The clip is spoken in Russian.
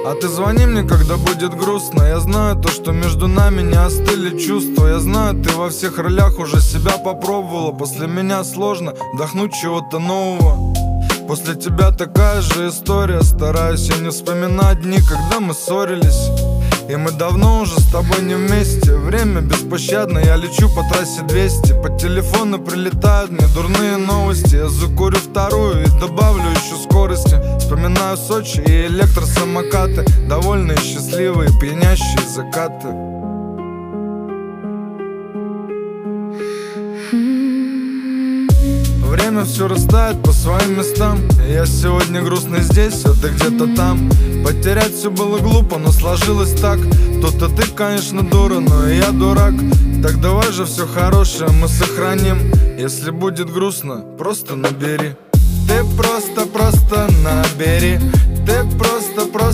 А ты звони мне, когда будет грустно. Я знаю то, что между нами не остыли чувства. Я знаю, ты во всех ролях уже себя попробовала. После меня сложно вдохнуть чего-то нового. После тебя такая же история. Стараюсь я не вспоминать дни, когда мы ссорились. И мы давно уже с тобой не вместе. Время беспощадно, я лечу по трассе 200. По телефону прилетают мне дурные новости. Я закурю вторую и добавлю еще скорости. Вспоминаю Сочи и электросамокаты, довольные, счастливые, пьянящие закаты. Время все растает по своим местам. Я сегодня грустный здесь, а ты где-то там. Потерять все было глупо, но сложилось так. То-то ты, конечно, дура, но и я дурак. Так давай же все хорошее мы сохраним. Если будет грустно, просто набери. Ты просто набери. Ты просто